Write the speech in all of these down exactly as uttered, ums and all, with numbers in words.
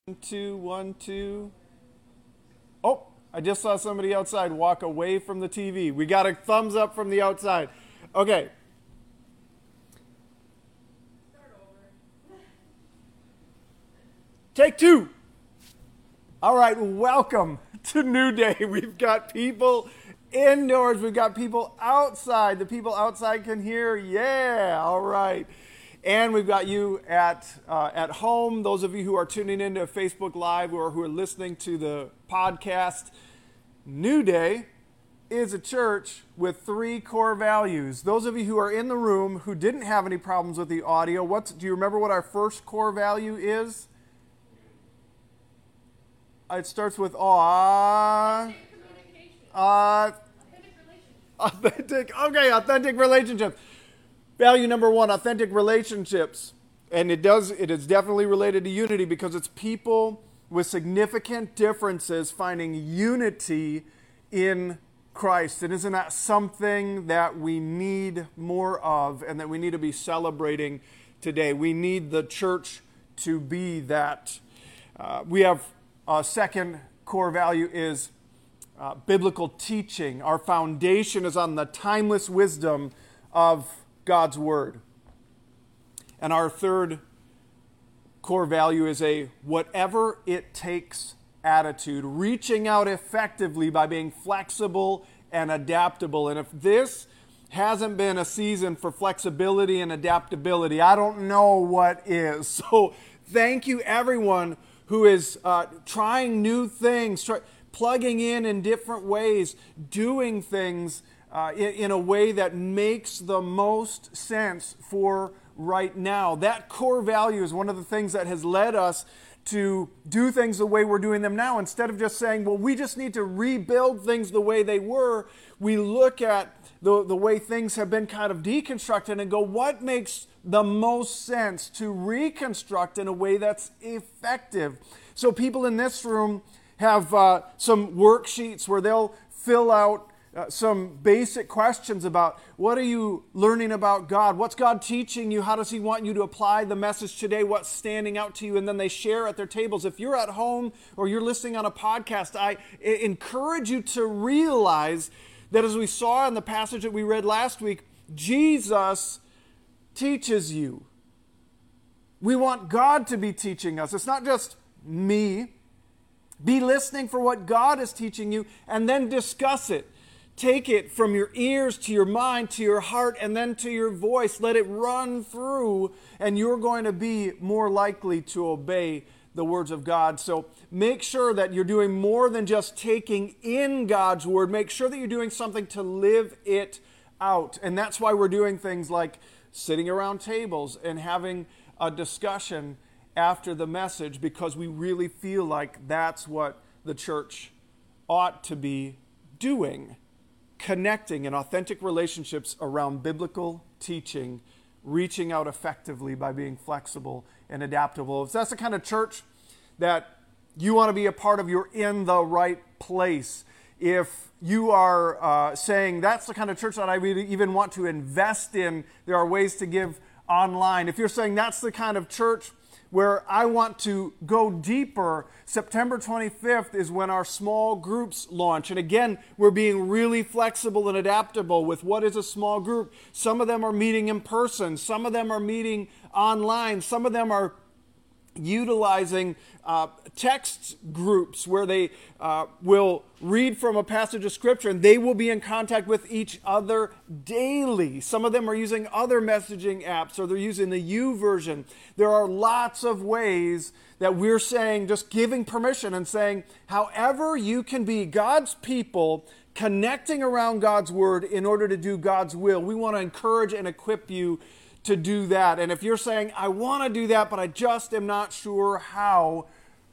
One, two, one, two. Oh, I just saw somebody outside walk away from the T V. We got a thumbs up from the outside. Okay. Take two. All right, welcome to New Day. We've got people indoors. We've got people outside. The people outside can hear. Yeah, all right. And we've got you at uh, at home, those of you who are tuning into Facebook Live or who are listening to the podcast. New Day is a church with three core values. Those of you who are in the room who didn't have any problems with the audio, what's, do you remember what our first core value is? It starts with awe. Uh, authentic. Okay, authentic relationships. Value number one, authentic relationships. And it does, it is definitely related to unity because it's people with significant differences finding unity in Christ. And isn't that something that we need more of and that we need to be celebrating today? We need the church to be that. Uh, we have a second core value is uh, biblical teaching. Our foundation is on the timeless wisdom of God's Word. And our third core value is a whatever it takes attitude, reaching out effectively by being flexible and adaptable. And if this hasn't been a season for flexibility and adaptability, I don't know what is. So thank you everyone who is uh, trying new things, try, plugging in in different ways, doing things Uh, in, in a way that makes the most sense for right now. That core value is one of the things that has led us to do things the way we're doing them now. Instead of just saying, well, we just need to rebuild things the way they were, we look at the, the way things have been kind of deconstructed and go, what makes the most sense to reconstruct in a way that's effective? So people in this room have uh, some worksheets where they'll fill out Uh, some basic questions about what are you learning about God? What's God teaching you? How does He want you to apply the message today? What's standing out to you? And then they share at their tables. If you're at home or you're listening on a podcast, I encourage you to realize that as we saw in the passage that we read last week, Jesus teaches you. We want God to be teaching us. It's not just me. Be listening for what God is teaching you and then discuss it. Take it from your ears to your mind, to your heart, and then to your voice. Let it run through, and you're going to be more likely to obey the words of God. So make sure that you're doing more than just taking in God's word. Make sure that you're doing something to live it out. And that's why we're doing things like sitting around tables and having a discussion after the message, because we really feel like that's what the church ought to be doing. Connecting in authentic relationships around biblical teaching, reaching out effectively by being flexible and adaptable. If that's the kind of church that you want to be a part of, you're in the right place. If you are uh, saying that's the kind of church that I really even want to invest in, there are ways to give online. If you're saying that's the kind of church where I want to go deeper, September twenty-fifth is when our small groups launch. And again, we're being really flexible and adaptable with what is a small group. Some of them are meeting in person. Some of them are meeting online. Some of them are utilizing uh, text groups where they uh, will read from a passage of Scripture and they will be in contact with each other daily. Some of them are using other messaging apps or they're using the U version. There are lots of ways that we're saying, just giving permission and saying, however you can be God's people connecting around God's Word in order to do God's will. We want to encourage and equip you to do that. And if you're saying, I want to do that, but I just am not sure how,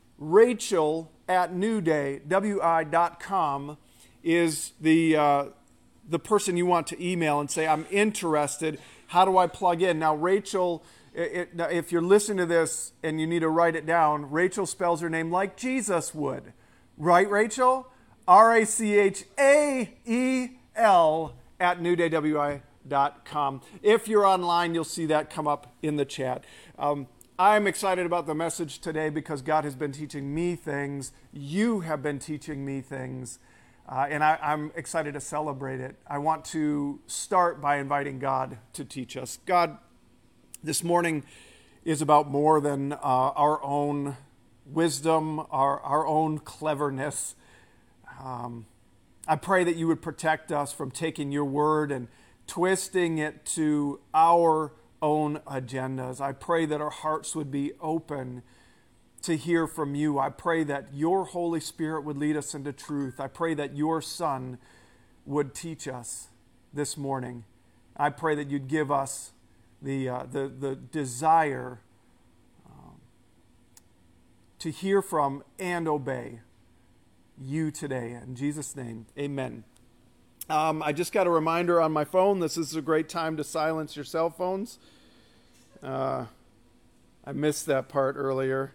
Rachel at newday, W I dot com, is the, uh, the person you want to email and say, I'm interested. How do I plug in? Now, Rachel, it, it, if you're listening to this and you need to write it down, Rachel spells her name like Jesus would. Right, Rachel? R A C H A E L at newday, W I dot com. If you're online, you'll see that come up in the chat. Um, I'm excited about the message today because God has been teaching me things. You have been teaching me things. Uh, and I, I'm excited to celebrate it. I want to start by inviting God to teach us. God, this morning is about more than uh, our own wisdom, our, our own cleverness. Um, I pray that you would protect us from taking your word and twisting it to our own agendas. I pray that our hearts would be open to hear from you. I pray that your Holy Spirit would lead us into truth. I pray that your Son would teach us this morning. I pray that you'd give us the, uh, the, the desire um, to hear from and obey you today. In Jesus' name, amen. Um, I just got a reminder on my phone. This is a great time to silence your cell phones. Uh, I missed that part earlier.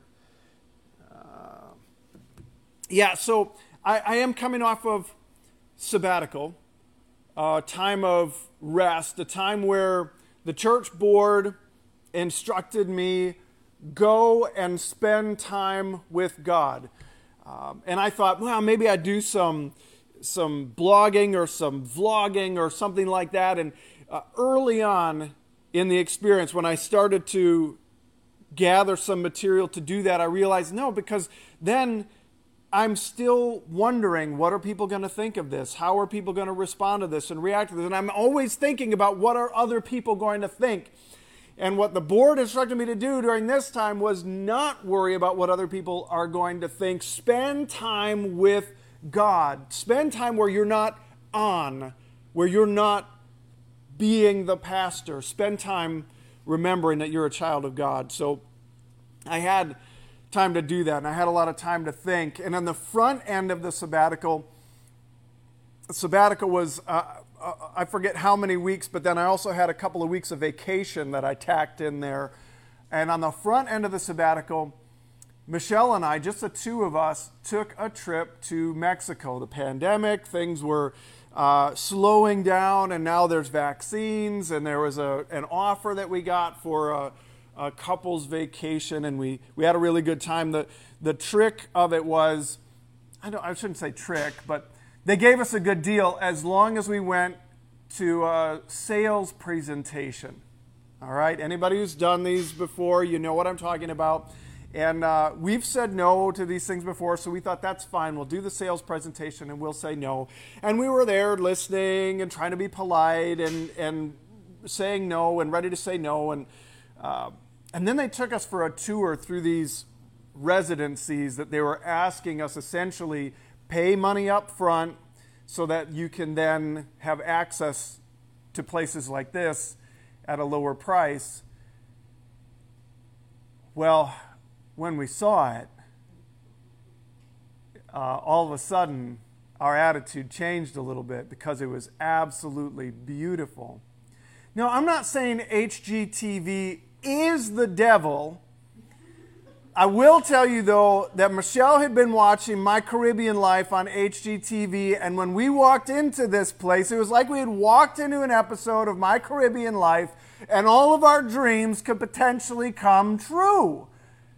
Uh, yeah, so I, I am coming off of sabbatical, a time of rest, a time where the church board instructed me, go and spend time with God. Um, and I thought, well, maybe I'd do some some blogging or some vlogging or something like that. And uh, early on in the experience, when I started to gather some material to do that, I realized, no, because then I'm still wondering, what are people going to think of this? How are people going to respond to this and react to this? And I'm always thinking about what are other people going to think. And what the board instructed me to do during this time was not worry about what other people are going to think. Spend time with God. Spend time where you're not on, where you're not being the pastor. Spend time remembering that you're a child of God. So I had time to do that, and I had a lot of time to think. And on the front end of the sabbatical, sabbatical was, uh, uh, I forget how many weeks, but then I also had a couple of weeks of vacation that I tacked in there. And on the front end of the sabbatical, Michelle and I, just the two of us, took a trip to Mexico. The pandemic, things were uh, slowing down, and now there's vaccines, and there was a, an offer that we got for a, a couple's vacation, and we, we had a really good time. The, the trick of it was, I, don't, I shouldn't say trick, but they gave us a good deal as long as we went to a sales presentation. All right? Anybody who's done these before, you know what I'm talking about. And uh, we've said no to these things before, so we thought that's fine. We'll do the sales presentation and we'll say no. And we were there listening and trying to be polite and, and saying no and ready to say no. And, uh, and then they took us for a tour through these residencies that they were asking us essentially pay money up front so that you can then have access to places like this at a lower price. Well, when we saw it, uh, all of a sudden, our attitude changed a little bit because it was absolutely beautiful. Now, I'm not saying H G T V is the devil. I will tell you, though, that Michelle had been watching My Caribbean Life on H G T V, and when we walked into this place, it was like we had walked into an episode of My Caribbean Life, and all of our dreams could potentially come true.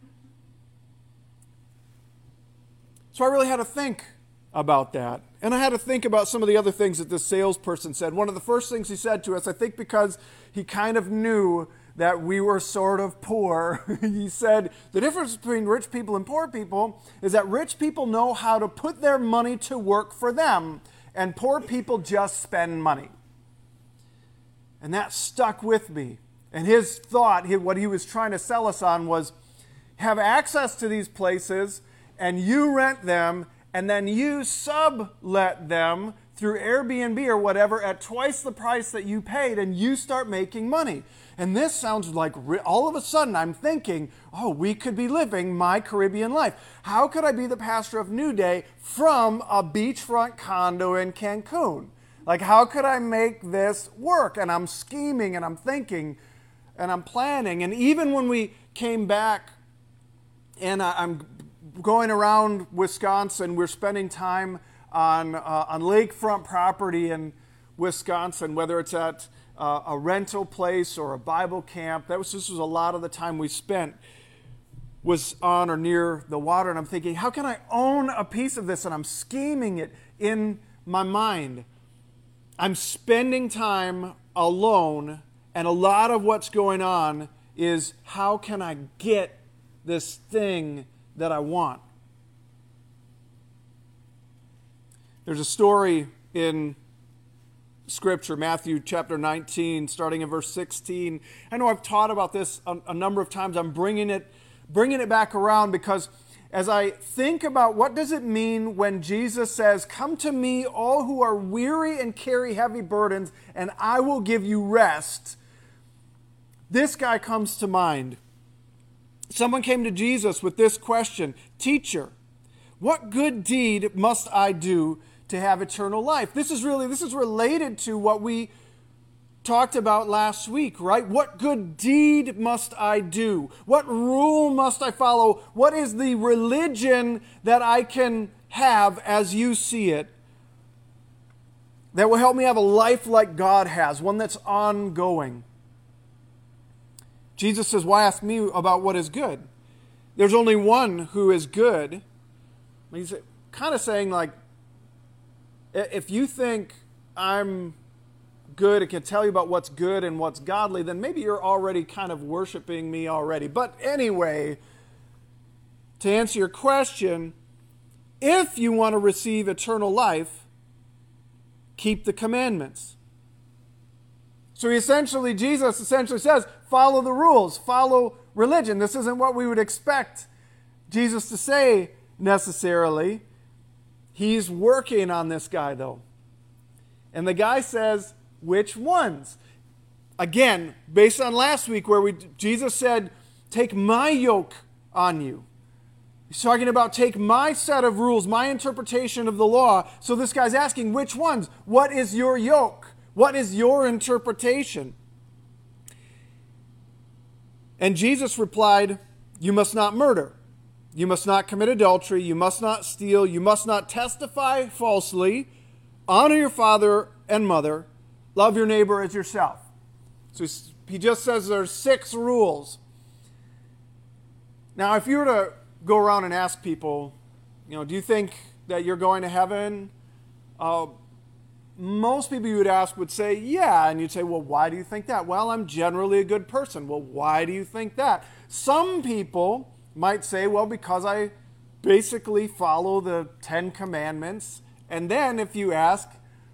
So I really had to think about that. And I had to think about some of the other things that this salesperson said. One of the first things he said to us, I think because he kind of knew that we were sort of poor, he said, the difference between rich people and poor people is that rich people know how to put their money to work for them, and poor people just spend money. And that stuck with me. And his thought, what he was trying to sell us on was, have access to these places, and you rent them, and then you sublet them through Airbnb or whatever at twice the price that you paid, and you start making money. And this sounds like, all of a sudden I'm thinking, oh, we could be living My Caribbean Life. How could I be the pastor of New Day from a beachfront condo in Cancun? Like, how could I make this work? And I'm scheming, and I'm thinking, and I'm planning. And even when we came back, and I'm going around Wisconsin, we're spending time on uh, on lakefront property in Wisconsin, whether it's at uh, a rental place or a Bible camp. That was, this was a lot of the time we spent was on or near the water. And I'm thinking, how can I own a piece of this? And I'm scheming it in my mind. I'm spending time alone, and a lot of what's going on is, how can I get this thing that I want? There's a story in Scripture, Matthew chapter nineteen, starting in verse sixteen. I know I've taught about this a, a number of times. I'm bringing it, bringing it back around because as I think about what does it mean when Jesus says, "Come to me, all who are weary and carry heavy burdens, and I will give you rest," this guy comes to mind. Someone came to Jesus with this question: "Teacher, what good deed must I do to have eternal life?" This is really, this is related to what we talked about last week, right? What good deed must I do? What rule must I follow? What is the religion that I can have as you see it that will help me have a life like God has, one that's ongoing? Jesus says, "Why ask me about what is good? There's only one who is good." He's kind of saying, like, if you think I'm good and can tell you about what's good and what's godly, then maybe you're already kind of worshiping me already. But anyway, to answer your question, if you want to receive eternal life, keep the commandments. So he essentially, Jesus essentially says, follow the rules, follow religion. This isn't what we would expect Jesus to say necessarily. He's working on this guy, though. And the guy says, which ones? Again, based on last week where we Jesus said, take my yoke on you. He's talking about take my set of rules, my interpretation of the law. So this guy's asking, which ones? What is your yoke? What is your interpretation? And Jesus replied, you must not murder. You must not commit adultery. You must not steal. You must not testify falsely. Honor your father and mother. Love your neighbor as yourself. So he just says there's six rules. Now, if you were to go around and ask people, you know, do you think that you're going to heaven? Uh, most people you would ask would say, yeah. And you'd say, well, why do you think that? Well, I'm generally a good person. Well, why do you think that? Some people might say, well, because I basically follow the Ten Commandments. And then if you ask,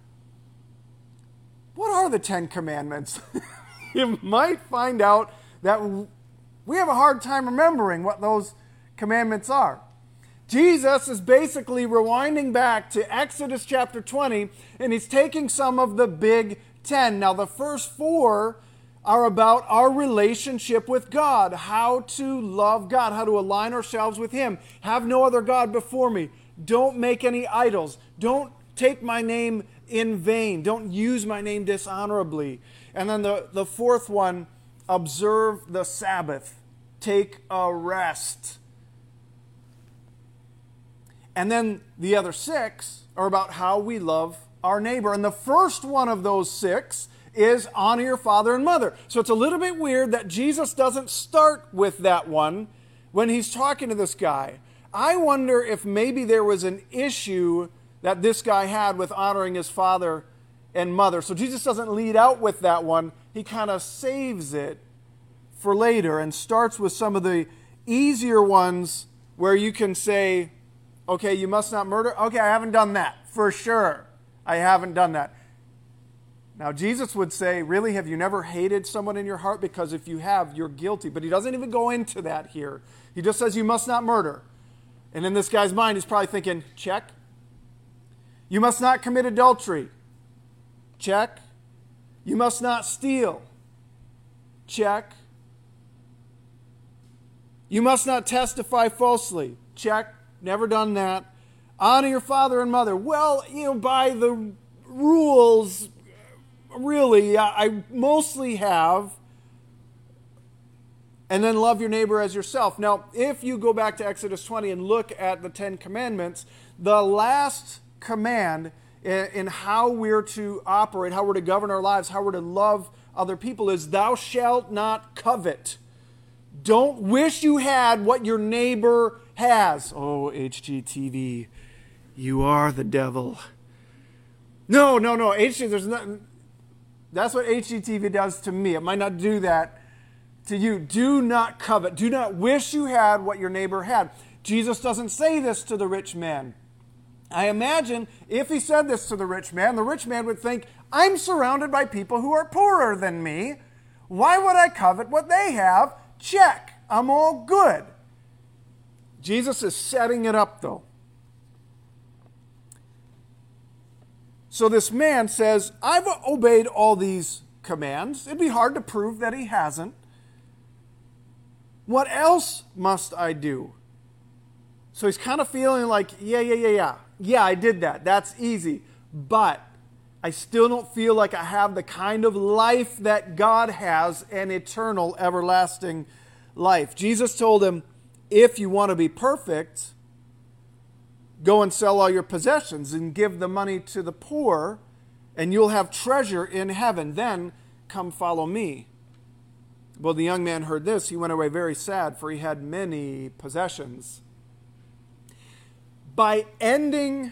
what are the Ten Commandments? You might find out that we have a hard time remembering what those commandments are. Jesus is basically rewinding back to Exodus chapter twenty, and he's taking some of the big ten. Now, the first four are about our relationship with God, how to love God, how to align ourselves with Him. Have no other God before me. Don't make any idols. Don't take my name in vain. Don't use my name dishonorably. And then the, the fourth one, observe the Sabbath. Take a rest. And then the other six are about how we love our neighbor. And the first one of those six is honor your father and mother. So it's a little bit weird that Jesus doesn't start with that one when he's talking to this guy. I wonder if maybe there was an issue that this guy had with honoring his father and mother. So Jesus doesn't lead out with that one. He kind of saves it for later and starts with some of the easier ones where you can say, okay, you must not murder. Okay, I haven't done that. For sure. I haven't done that. Now, Jesus would say, really, have you never hated someone in your heart? Because if you have, you're guilty. But he doesn't even go into that here. He just says, you must not murder. And in this guy's mind, he's probably thinking, check. You must not commit adultery. Check. You must not steal. Check. You must not testify falsely. Check. Never done that. Honor your father and mother. Well, you know, by the rules, really, I mostly have. And then love your neighbor as yourself. Now, if you go back to Exodus twenty and look at the Ten Commandments, the last command in how we're to operate, how we're to govern our lives, how we're to love other people is thou shalt not covet. Don't wish you had what your neighbor has. Oh, H G T V, you are the devil. No, no, no. H G, there's nothing. That's what H G T V does to me. It might not do that to you. Do not covet. Do not wish you had what your neighbor had. Jesus doesn't say this to the rich man. I imagine if he said this to the rich man, the rich man would think, I'm surrounded by people who are poorer than me. Why would I covet what they have? Check. I'm all good. Jesus is setting it up, though. So this man says, I've obeyed all these commands. It'd be hard to prove that he hasn't. What else must I do? So he's kind of feeling like, yeah, yeah, yeah, yeah. Yeah, I did that. That's easy. But I still don't feel like I have the kind of life that God has, an eternal, everlasting life. Jesus told him, if you want to be perfect, go and sell all your possessions and give the money to the poor, and you'll have treasure in heaven. Then come follow me. Well, the young man heard this. He went away very sad, for he had many possessions. By ending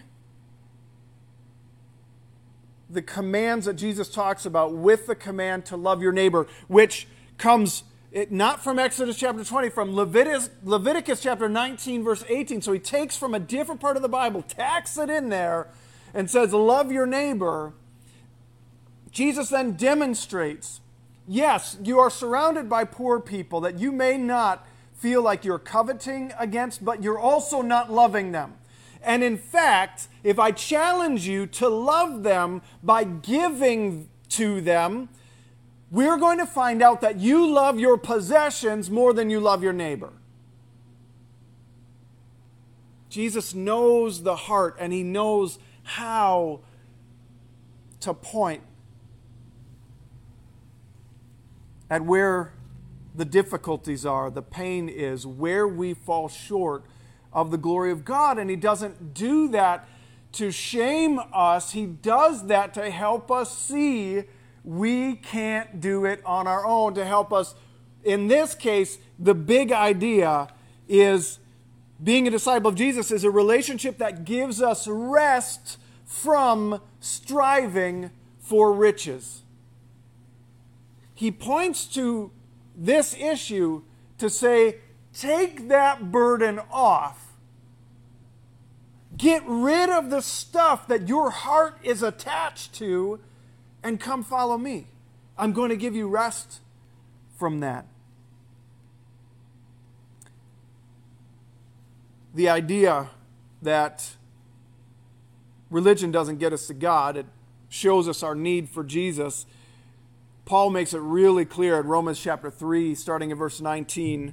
the commands that Jesus talks about with the command to love your neighbor, which comes it, not from Exodus chapter twenty, from Leviticus, Leviticus chapter nineteen, verse eighteen. So he takes from a different part of the Bible, tacks it in there, and says, love your neighbor. Jesus then demonstrates, yes, you are surrounded by poor people that you may not feel like you're coveting against, but you're also not loving them. And in fact, if I challenge you to love them by giving to them, we're going to find out that you love your possessions more than you love your neighbor. Jesus knows the heart, and he knows how to point at where the difficulties are, the pain is, where we fall short of the glory of God. And he doesn't do that to shame us. He does that to help us see we can't do it on our own, to help us. In this case, the big idea is being a disciple of Jesus is a relationship that gives us rest from striving for riches. He points to this issue to say, take that burden off. Get rid of the stuff that your heart is attached to and come follow me. I'm going to give you rest from that. The idea that religion doesn't get us to God, it shows us our need for Jesus. Paul makes it really clear in Romans chapter three, starting in verse nineteen.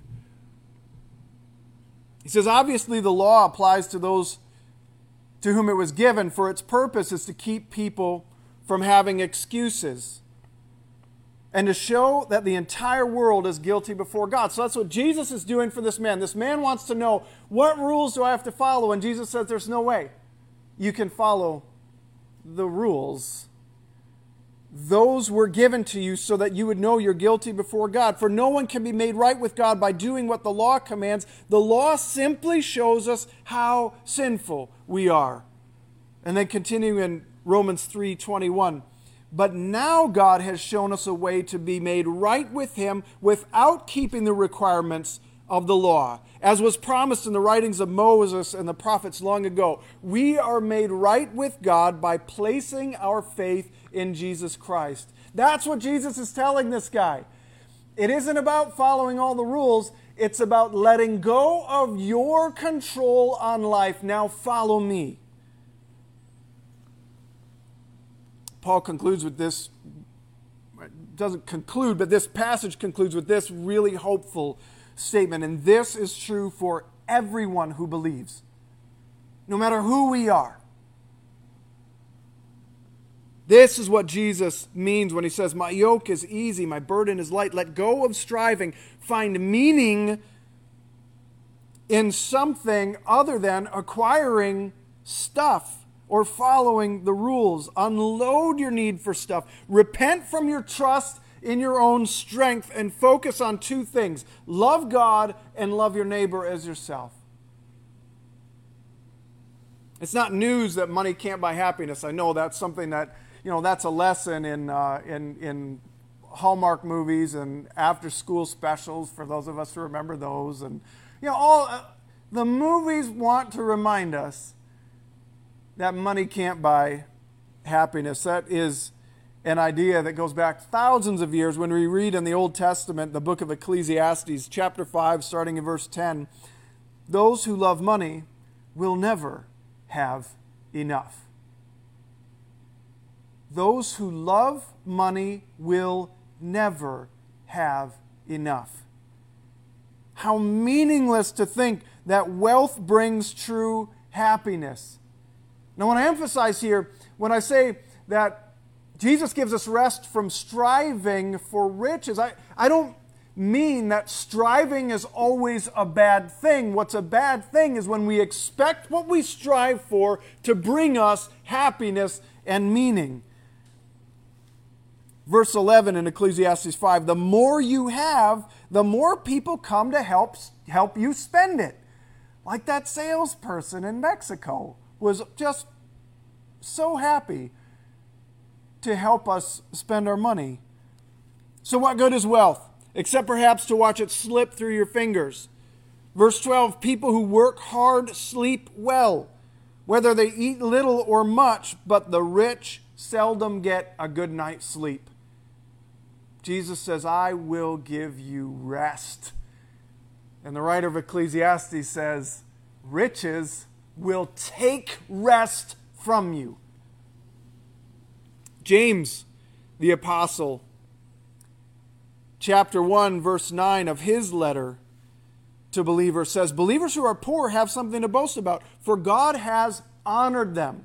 He says, obviously the law applies to those to whom it was given, for its purpose is to keep people from having excuses and to show that the entire world is guilty before God. So that's what Jesus is doing for this man. This man wants to know, what rules do I have to follow? And Jesus says, there's no way you can follow the rules. Those were given to you so that you would know you're guilty before God. For no one can be made right with God by doing what the law commands. The law simply shows us how sinful we are. And then continuing in Romans three twenty-one. But now God has shown us a way to be made right with him without keeping the requirements of the law. As was promised in the writings of Moses and the prophets long ago, we are made right with God by placing our faith in Jesus Christ. That's what Jesus is telling this guy. It isn't about following all the rules. It's about letting go of your control on life. Now follow me. Paul concludes with this, doesn't conclude, but this passage concludes with this really hopeful statement. And this is true for everyone who believes, no matter who we are. This is what Jesus means when he says, my yoke is easy, my burden is light. Let go of striving. Find meaning in something other than acquiring stuff or following the rules. Unload your need for stuff. Repent from your trust in your own strength and focus on two things. Love God and love your neighbor as yourself. It's not news that money can't buy happiness. I know that's something that, you know, that's a lesson in uh, in in Hallmark movies and after-school specials for those of us who remember those. And, you know, all uh, the movies want to remind us that money can't buy happiness. That is an idea that goes back thousands of years. When we read in the Old Testament, the book of Ecclesiastes, chapter five, starting in verse ten, those who love money will never have enough. Those who love money will never have enough. How meaningless to think that wealth brings true happiness. Now, when I emphasize here, when I say that Jesus gives us rest from striving for riches, I, I don't mean that striving is always a bad thing. What's a bad thing is when we expect what we strive for to bring us happiness and meaning. Verse eleven in Ecclesiastes five, the more you have, the more people come to help, help you spend it. Like that salesperson in Mexico was just so happy to help us spend our money. So what good is wealth, except perhaps to watch it slip through your fingers? Verse twelve, people who work hard sleep well, whether they eat little or much, but the rich seldom get a good night's sleep. Jesus says, I will give you rest. And the writer of Ecclesiastes says, riches will take rest from you. James, the apostle, chapter one, verse nine of his letter to believers says, believers who are poor have something to boast about, for God has honored them.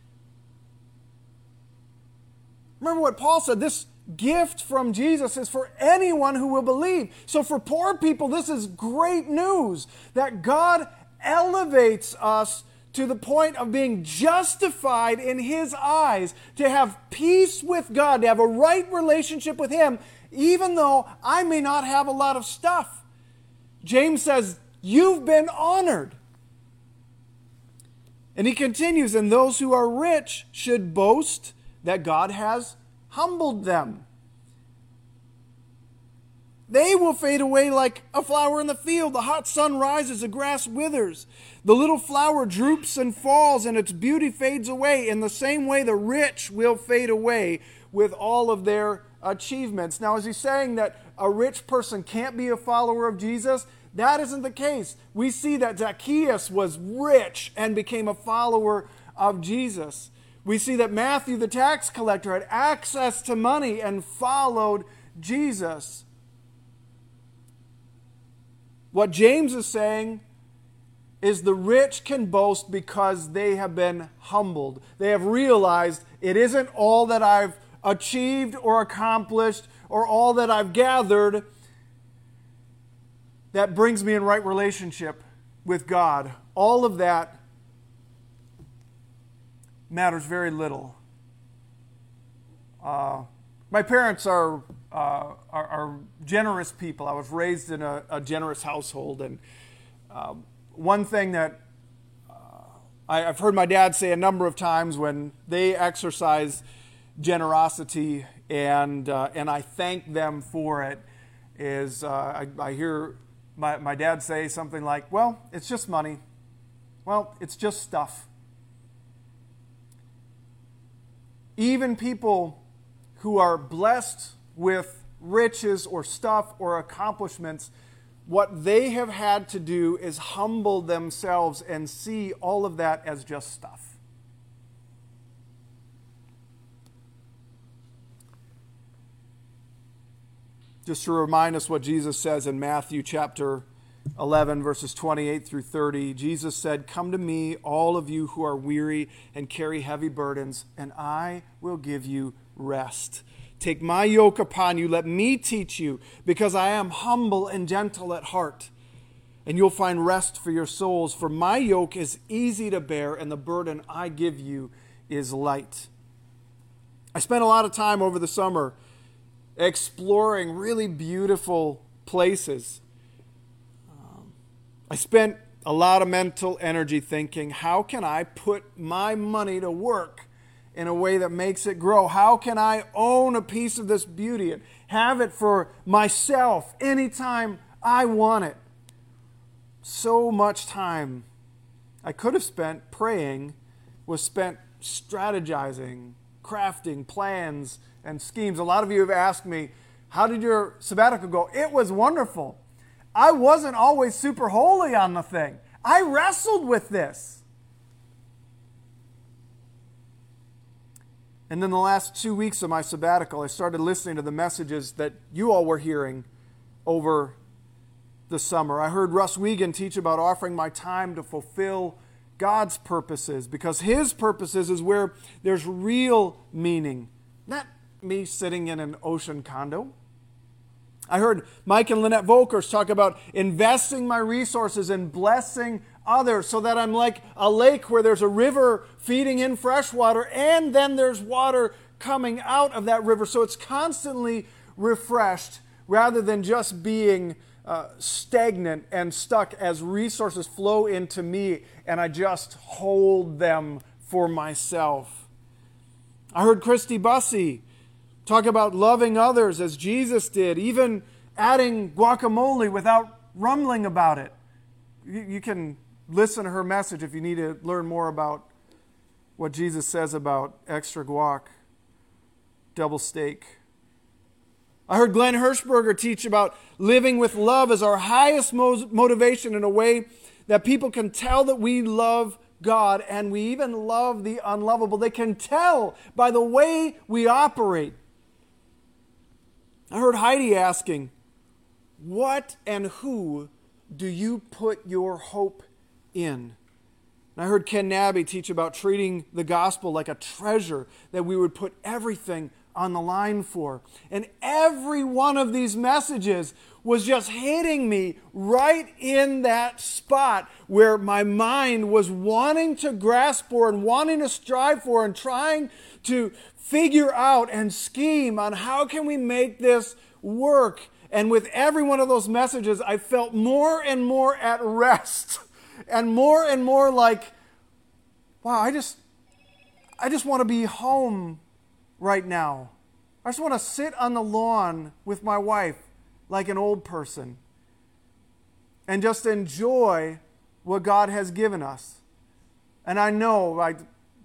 Remember what Paul said, this gift from Jesus is for anyone who will believe. So for poor people, this is great news that God elevates us to the point of being justified in His eyes, to have peace with God, to have a right relationship with Him, even though I may not have a lot of stuff. James says, you've been honored. And he continues, and those who are rich should boast that God has humbled them. They will fade away like a flower in the field. The hot sun rises, the grass withers. The little flower droops and falls, and its beauty fades away. In the same way, the rich will fade away with all of their achievements. Now, is he saying that a rich person can't be a follower of Jesus? That isn't the case. We see that Zacchaeus was rich and became a follower of Jesus. We see that Matthew, the tax collector, had access to money and followed Jesus. What James is saying is the rich can boast because they have been humbled. They have realized it isn't all that I've achieved or accomplished or all that I've gathered that brings me in right relationship with God. All of that matters very little. Uh, my parents are, uh, are are generous people. I was raised in a, a generous household, and uh, one thing that uh, I, I've heard my dad say a number of times when they exercise generosity, and uh, and I thank them for it, is uh, I, I hear my my dad say something like, "Well, it's just money. Well, it's just stuff." Even people who are blessed with riches or stuff or accomplishments, what they have had to do is humble themselves and see all of that as just stuff. Just to remind us what Jesus says in Matthew chapter eleven, verses twenty-eight through thirty, Jesus said, "Come to me, all of you who are weary and carry heavy burdens, and I will give you rest. Take my yoke upon you, let me teach you, because I am humble and gentle at heart, and you'll find rest for your souls. For my yoke is easy to bear, and the burden I give you is light." I spent a lot of time over the summer exploring really beautiful places. Um, I spent a lot of mental energy thinking, how can I put my money to work in a way that makes it grow? How can I own a piece of this beauty and have it for myself anytime I want it? So much time I could have spent praying was spent strategizing, crafting plans and schemes. A lot of you have asked me, how did your sabbatical go? It was wonderful. I wasn't always super holy on the thing. I wrestled with this. And then the last two weeks of my sabbatical, I started listening to the messages that you all were hearing over the summer. I heard Russ Wiegand teach about offering my time to fulfill God's purposes, because His purposes is where there's real meaning, not me sitting in an ocean condo. I heard Mike and Lynette Volkers talk about investing my resources and blessing others so that I'm like a lake where there's a river feeding in fresh water and then there's water coming out of that river. So it's constantly refreshed rather than just being uh, stagnant and stuck as resources flow into me and I just hold them for myself. I heard Christy Bussey talk about loving others as Jesus did, even adding guacamole without rumbling about it. You, you can listen to her message if you need to learn more about what Jesus says about extra guac, double steak. I heard Glenn Hirschberger teach about living with love as our highest mo- motivation in a way that people can tell that we love God and we even love the unlovable. They can tell by the way we operate. I heard Heidi asking, what and who do you put your hope in? And I heard Ken Nabby teach about treating the gospel like a treasure that we would put everything on the line for. And every one of these messages was just hitting me right in that spot where my mind was wanting to grasp for and wanting to strive for and trying to figure out and scheme on how can we make this work. And with every one of those messages, I felt more and more at rest and more and more like, wow, I just, I just want to be home right now. I just want to sit on the lawn with my wife like an old person and just enjoy what God has given us. And I know, I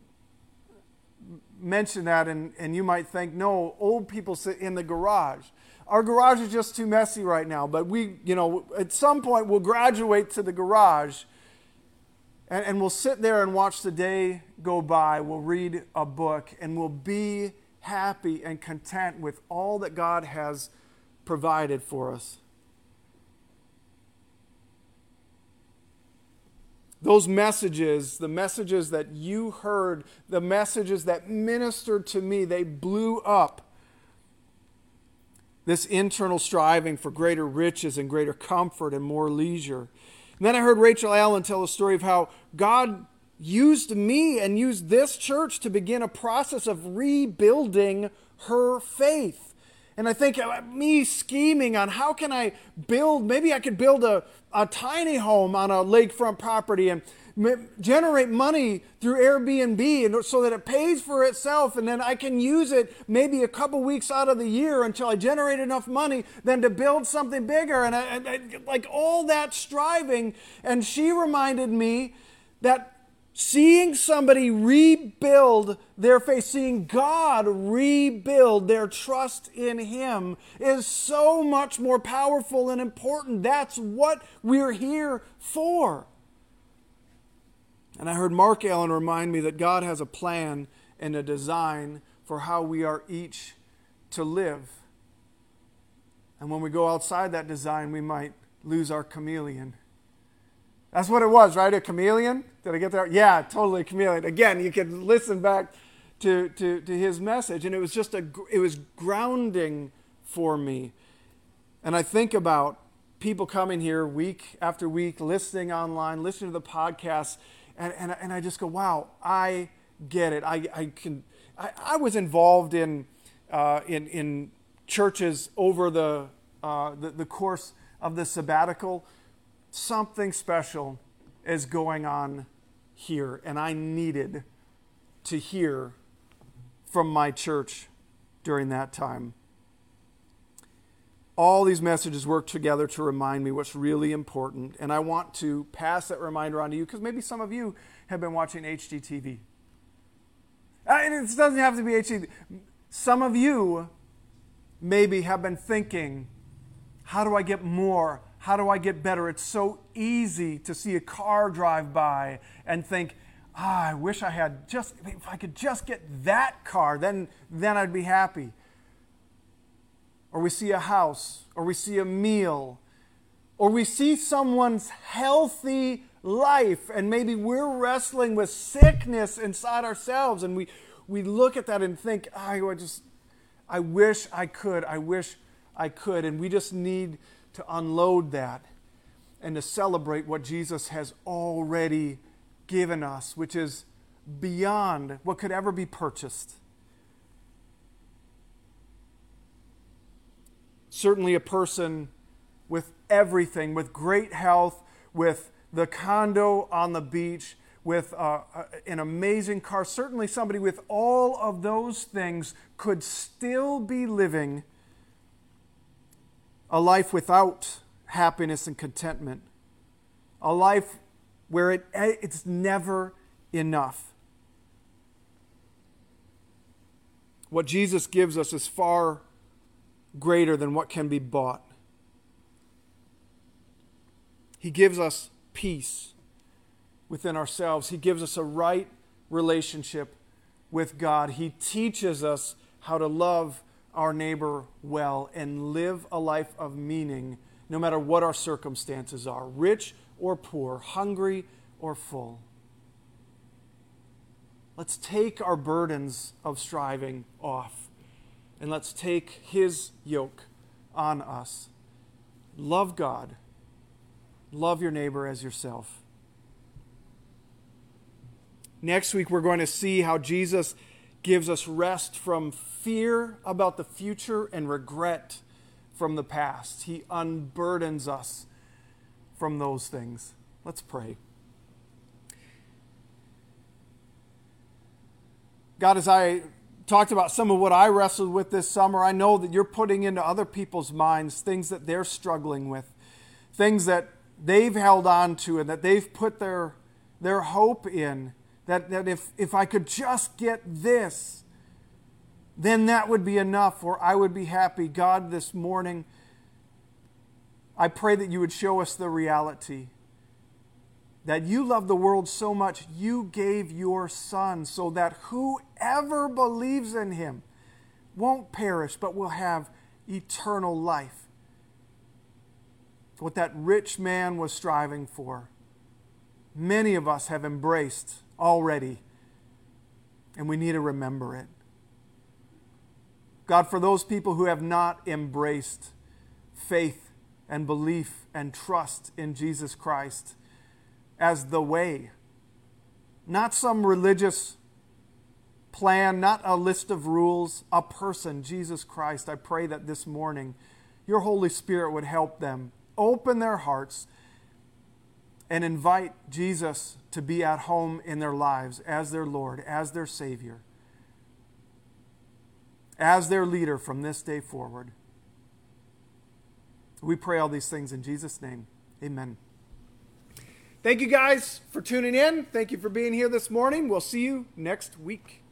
mention that and, and you might think, no, old people sit in the garage. Our garage is just too messy right now, but we, you know, at some point we'll graduate to the garage and, and we'll sit there and watch the day go by. We'll read a book and we'll be happy and content with all that God has provided for us. Those messages, the messages that you heard, the messages that ministered to me, they blew up this internal striving for greater riches and greater comfort and more leisure. And then I heard Rachel Allen tell a story of how God used me and used this church to begin a process of rebuilding her faith. And I think me scheming on how can I build, maybe I could build a, a tiny home on a lakefront property and generate money through Airbnb and so that it pays for itself, and then I can use it maybe a couple weeks out of the year until I generate enough money then to build something bigger. And I, I, like all that striving. And she reminded me that seeing somebody rebuild their faith, seeing God rebuild their trust in Him is so much more powerful and important. That's what we're here for. And I heard Mark Allen remind me that God has a plan and a design for how we are each to live. And when we go outside that design, we might lose our chameleon. That's what it was, right? A chameleon? Did I get that? Yeah, totally a chameleon. Again, you can listen back to, to, to his message, and it was just a, it was grounding for me. And I think about people coming here week after week, listening online, listening to the podcast, and, and, and I just go, wow, I get it. I, I can. I, I was involved in, uh, in, in churches over the, uh, the, the course of the sabbatical. Something special is going on here, and I needed to hear from my church during that time. All these messages work together to remind me what's really important, and I want to pass that reminder on to you because maybe some of you have been watching H G T V. And it doesn't have to be H G T V. Some of you maybe have been thinking, how do I get more? How do I get better? It's so easy to see a car drive by and think, ah, I wish I had just, if I could just get that car, then, then I'd be happy. Or we see a house, or we see a meal, or we see someone's healthy life, and maybe we're wrestling with sickness inside ourselves, and we, we look at that and think, oh, I just, I wish I could, I wish I could, and we just need to unload that and to celebrate what Jesus has already given us, which is beyond what could ever be purchased. Certainly a person with everything, with great health, with the condo on the beach, with uh, an amazing car, certainly somebody with all of those things could still be living a life without happiness and contentment, a life where it, it's never enough. What Jesus gives us is far greater than what can be bought. He gives us peace within ourselves. He gives us a right relationship with God. He teaches us how to love our neighbor well and live a life of meaning no matter what our circumstances are, rich or poor, hungry or full. Let's take our burdens of striving off and let's take His yoke on us. Love God. Love your neighbor as yourself. Next week, we're going to see how Jesus gives us rest from fear about the future and regret from the past. He unburdens us from those things. Let's pray. God, as I talked about some of what I wrestled with this summer, I know that you're putting into other people's minds things that they're struggling with, things that they've held on to and that they've put their, their hope in, that, that if, if I could just get this, then that would be enough, or I would be happy. God, this morning, I pray that you would show us the reality that you love the world so much, you gave your Son so that whoever believes in him won't perish, but will have eternal life. What that rich man was striving for, many of us have embraced already, and we need to remember it. God, for those people who have not embraced faith and belief and trust in Jesus Christ as the way, not some religious plan, not a list of rules, a person, Jesus Christ, I pray that this morning your Holy Spirit would help them open their hearts and invite Jesus to be at home in their lives as their Lord, as their Savior, as their leader from this day forward. We pray all these things in Jesus' name. Amen. Thank you guys for tuning in. Thank you for being here this morning. We'll see you next week.